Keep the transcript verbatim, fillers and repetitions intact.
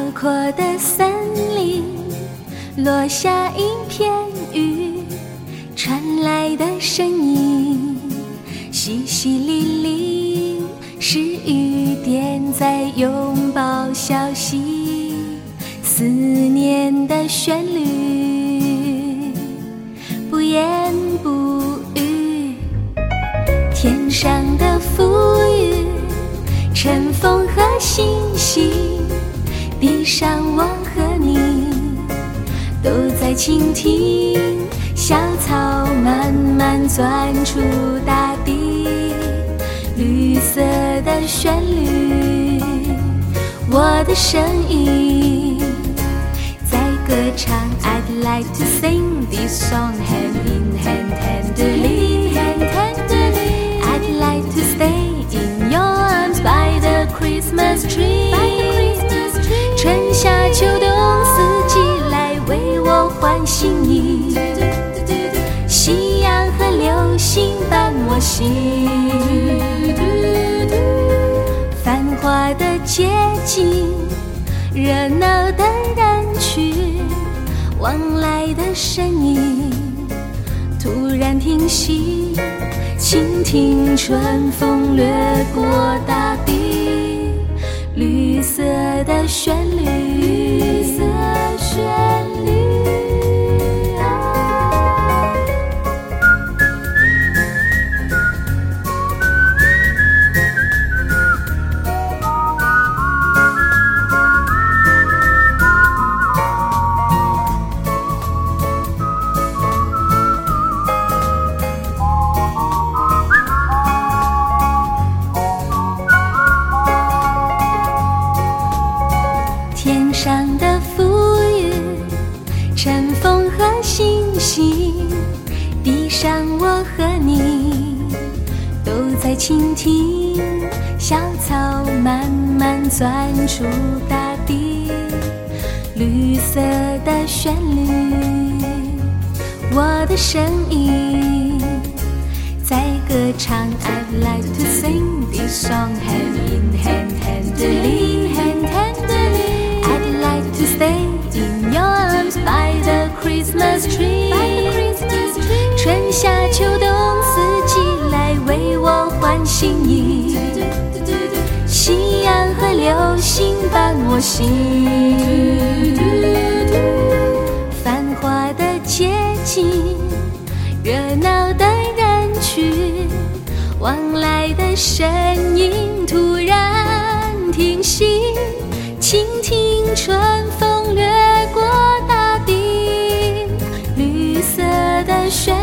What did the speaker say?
阔的森林，落下一片雨，传来的声音淅淅沥沥，是雨点在拥抱消息，思念的旋律，不言不语。天上的浮雨，晨风和星星，地上我和你都在倾听，小草慢慢钻出大地，绿色的旋律，我的声音在歌唱。 I'd like to sing this song hand in hand, tenderly, hand tenderly. I'd like to stay in your arms by the Christmas tree, by the Christmas tree. 春夏秋冬四季来为我唤醒你，夕阳和流星伴我行，繁华的街景，热闹的人群，往来的身影，突然停息，倾听春风掠过大地，绿色的旋律，绿色旋律。天上的浮雨，晨风和星星，地上我和你都在倾听，小草慢慢钻出大地，绿色的旋律，我的声音在歌唱。 I'd like to sing this song hand in hand, tenderly, hand tenderly. I'd like to stay in your arms by the Christmas tree, by the Christmas tree. 春夏秋冬四季来为我唤醒你，夕阳和流星伴我行，繁华的街景，热闹的人群，往来的身影，突然停息，倾听春风掠过大地，绿色的旋